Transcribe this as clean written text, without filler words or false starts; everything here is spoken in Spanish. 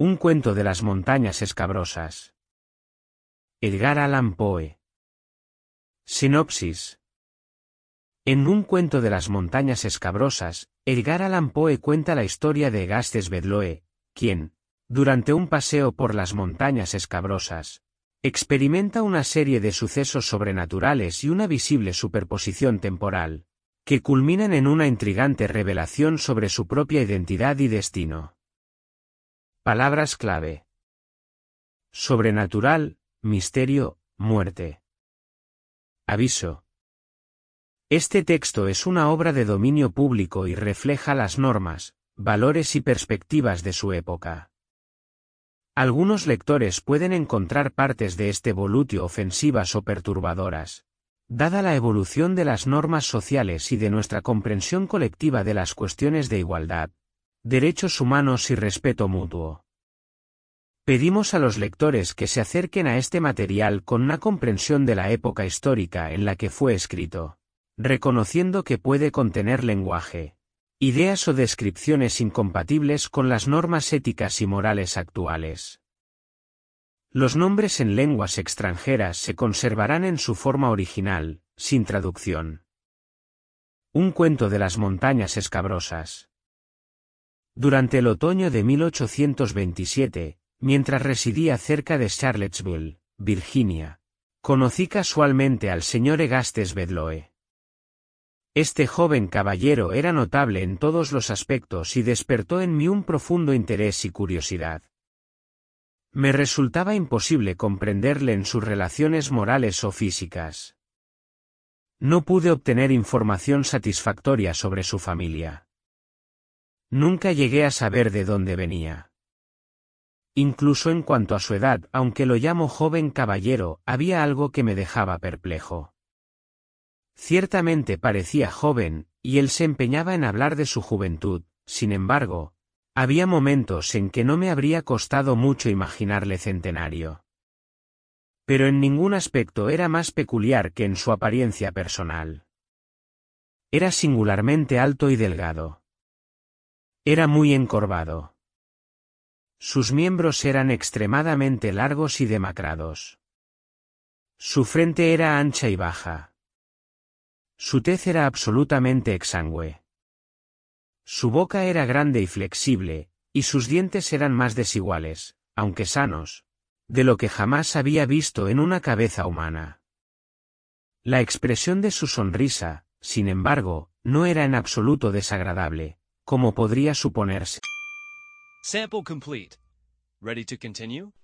Un cuento de las montañas escabrosas. Edgar Allan Poe. Sinopsis. En Un cuento de las montañas escabrosas, Edgar Allan Poe cuenta la historia de Eustace Bedloe, quien, durante un paseo por las montañas escabrosas, experimenta una serie de sucesos sobrenaturales y una visible superposición temporal, que culminan en una intrigante revelación sobre su propia identidad y destino. Palabras clave: sobrenatural, misterio, muerte. Aviso. Este texto es una obra de dominio público y refleja las normas, valores y perspectivas de su época. Algunos lectores pueden encontrar partes de este volutio ofensivas o perturbadoras, dada la evolución de las normas sociales y de nuestra comprensión colectiva de las cuestiones de igualdad, derechos humanos y respeto mutuo. Pedimos a los lectores que se acerquen a este material con una comprensión de la época histórica en la que fue escrito, reconociendo que puede contener lenguaje, ideas o descripciones incompatibles con las normas éticas y morales actuales. Los nombres en lenguas extranjeras se conservarán en su forma original, sin traducción. Un cuento de las montañas escabrosas. Durante el otoño de 1827, mientras residía cerca de Charlottesville, Virginia, conocí casualmente al señor Eustace Bedloe. Este joven caballero era notable en todos los aspectos y despertó en mí un profundo interés y curiosidad. Me resultaba imposible comprenderle en sus relaciones morales o físicas. No pude obtener información satisfactoria sobre su familia. Nunca llegué a saber de dónde venía. Incluso en cuanto a su edad, aunque lo llamo joven caballero, había algo que me dejaba perplejo. Ciertamente parecía joven, y él se empeñaba en hablar de su juventud, sin embargo, había momentos en que no me habría costado mucho imaginarle centenario. Pero en ningún aspecto era más peculiar que en su apariencia personal. Era singularmente alto y delgado. Era muy encorvado. Sus miembros eran extremadamente largos y demacrados. Su frente era ancha y baja. Su tez era absolutamente exangüe. Su boca era grande y flexible, y sus dientes eran más desiguales, aunque sanos, de lo que jamás había visto en una cabeza humana. La expresión de su sonrisa, sin embargo, no era en absoluto desagradable, como podría suponerse. Sample complete. Ready to continue?